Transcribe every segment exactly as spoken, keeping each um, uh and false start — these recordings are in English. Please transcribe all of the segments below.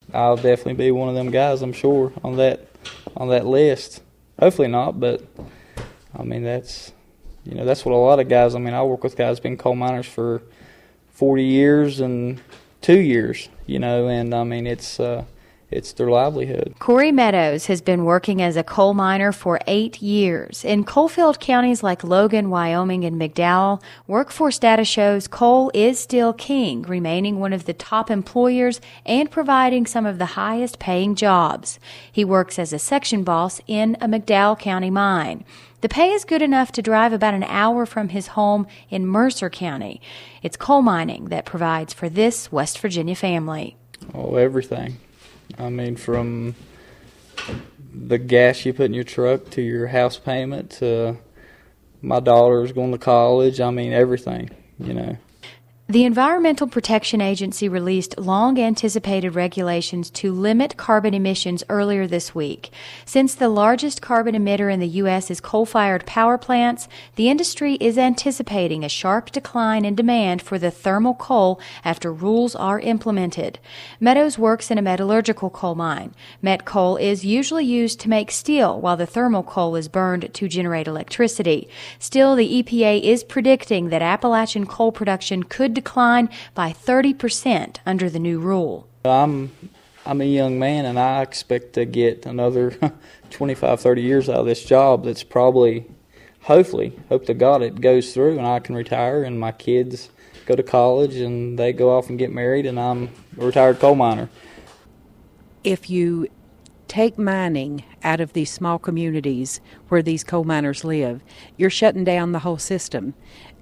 I'll definitely be one of them guys, I'm sure, on that on that list. Hopefully not, but I mean that's you know that's what a lot of guys. I mean, I work with guys been coal miners for forty years and two years, you know, and I mean it's uh, it's their livelihood. Corey Meadows has been working as a coal miner for eight years. In coal-filled counties like Logan, Wyoming, and McDowell, workforce data shows coal is still king, remaining one of the top employers and providing some of the highest-paying jobs. He works as a section boss in a McDowell County mine. The pay is good enough to drive about an hour from his home in Mercer County. It's coal mining that provides for this West Virginia family. Oh, everything. I mean, from the gas you put in your truck to your house payment to my daughter's going to college. I mean, everything, you know. The Environmental Protection Agency released long-anticipated regulations to limit carbon emissions earlier this week. Since the largest carbon emitter in the U S is coal-fired power plants, the industry is anticipating a sharp decline in demand for the thermal coal after rules are implemented. Meadows works in a metallurgical coal mine. Met coal is usually used to make steel, while the thermal coal is burned to generate electricity. Still, the E P A is predicting that Appalachian coal production could decline by thirty percent under the new rule. I'm I'm a young man, and I expect to get another twenty-five, thirty years out of this job. That's probably, hopefully, hope to God it goes through, and I can retire, and my kids go to college, and they go off and get married, and I'm a retired coal miner. If you take mining out of these small communities where these coal miners live, you're shutting down the whole system.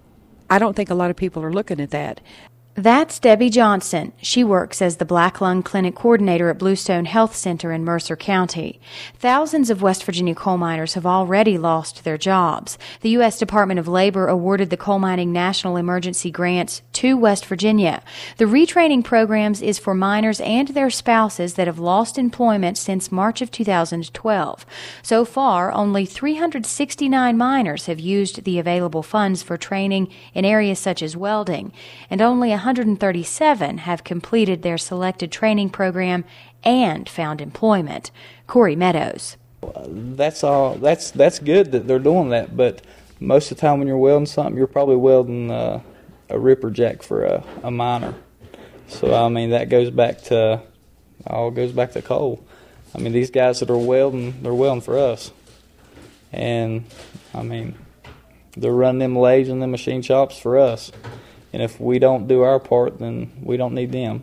I don't think a lot of people are looking at that. That's Debbie Johnson. She works as the Black Lung Clinic Coordinator at Bluestone Health Center in Mercer County. Thousands of West Virginia coal miners have already lost their jobs. The U S Department of Labor awarded the Coal Mining National Emergency Grants to West Virginia. The retraining programs is for miners and their spouses that have lost employment since March of two thousand twelve. So far, only three hundred sixty-nine miners have used the available funds for training in areas such as welding, and only one hundred thirty-seven have completed their selected training program and found employment. Corey Meadows. That's all. That's that's good that they're doing that, but most of the time when you're welding something, you're probably welding uh, a ripper jack for a, a miner. So I mean that goes back to all goes back to coal. I mean these guys that are welding, they're welding for us, and I mean they're running them lathes and them machine shops for us. And if we don't do our part, then we don't need them.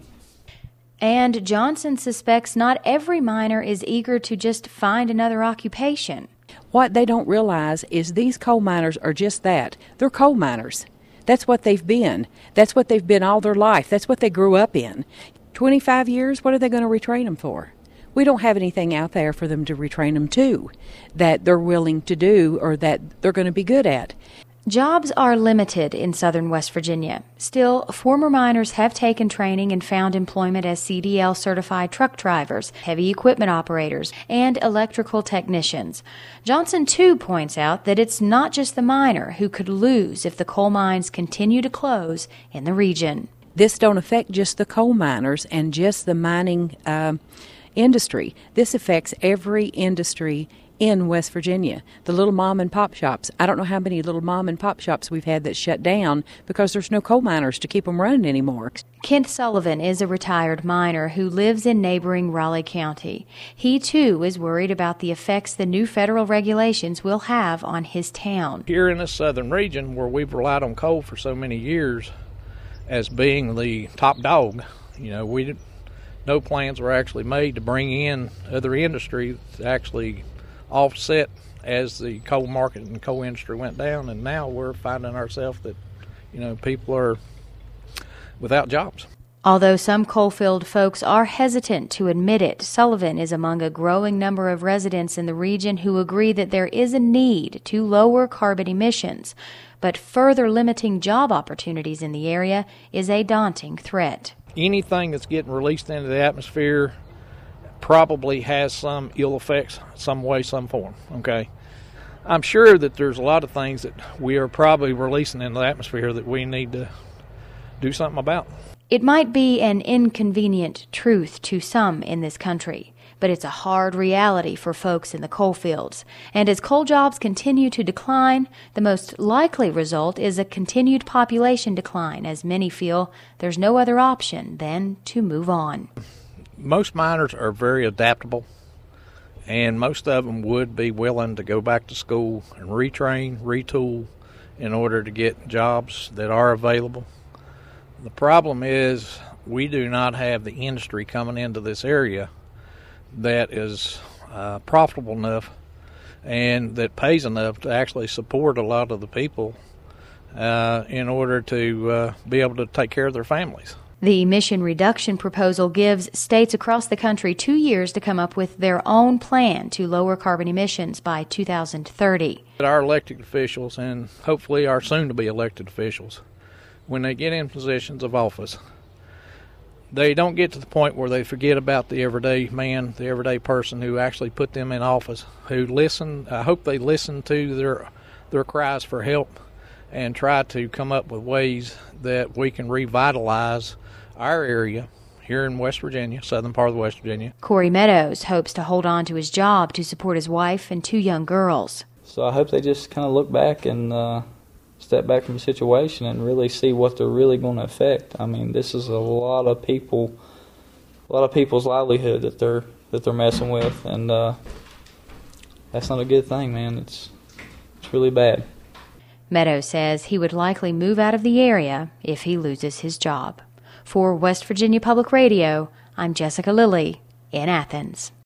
And Johnson suspects not every miner is eager to just find another occupation. What they don't realize is these coal miners are just that. They're coal miners. That's what they've been. That's what they've been all their life. That's what they grew up in. twenty-five years, what are they going to retrain them for? We don't have anything out there for them to retrain them to that they're willing to do or that they're going to be good at. Jobs are limited in southern West Virginia. Still, former miners have taken training and found employment as C D L-certified truck drivers, heavy equipment operators, and electrical technicians. Johnson, too, points out that it's not just the miner who could lose if the coal mines continue to close in the region. This don't affect just the coal miners and just the mining uh, industry. This affects every industry in West Virginia. The little mom and pop shops. I don't know how many little mom and pop shops we've had that shut down because there's no coal miners to keep them running anymore. Kent Sullivan is a retired miner who lives in neighboring Raleigh County. He, too, is worried about the effects the new federal regulations will have on his town. Here in this southern region where we've relied on coal for so many years as being the top dog, you know, we no plans were actually made to bring in other industry to actually offset as the coal market and coal industry went down, and now we're finding ourselves that, you know, people are without jobs. Although some coal-filled folks are hesitant to admit it, Sullivan is among a growing number of residents in the region who agree that there is a need to lower carbon emissions, but further limiting job opportunities in the area is a daunting threat. Anything that's getting released into the atmosphere probably has some ill effects, some way, some form, okay? I'm sure that there's a lot of things that we are probably releasing into the atmosphere that we need to do something about. It might be an inconvenient truth to some in this country, but it's a hard reality for folks in the coal fields. And as coal jobs continue to decline, the most likely result is a continued population decline, as many feel there's no other option than to move on. Most miners are very adaptable, and most of them would be willing to go back to school and retrain, retool in order to get jobs that are available. The problem is we do not have the industry coming into this area that is uh, profitable enough and that pays enough to actually support a lot of the people uh, in order to uh, be able to take care of their families. The emission reduction proposal gives states across the country two years to come up with their own plan to lower carbon emissions by two thousand thirty. Our elected officials, and hopefully our soon-to-be elected officials, when they get in positions of office, they don't get to the point where they forget about the everyday man, the everyday person who actually put them in office, who listen. I hope they listen to their their cries for help and try to come up with ways that we can revitalize our area here in West Virginia, southern part of West Virginia. Corey Meadows hopes to hold on to his job to support his wife and two young girls. So I hope they just kind of look back and uh, step back from the situation and really see what they're really going to affect. I mean, this is a lot of people, a lot of people's livelihood that they're that they're messing with, and uh, that's not a good thing, man. It's it's really bad. Meadows says he would likely move out of the area if he loses his job. For West Virginia Public Radio, I'm Jessica Lilly in Athens.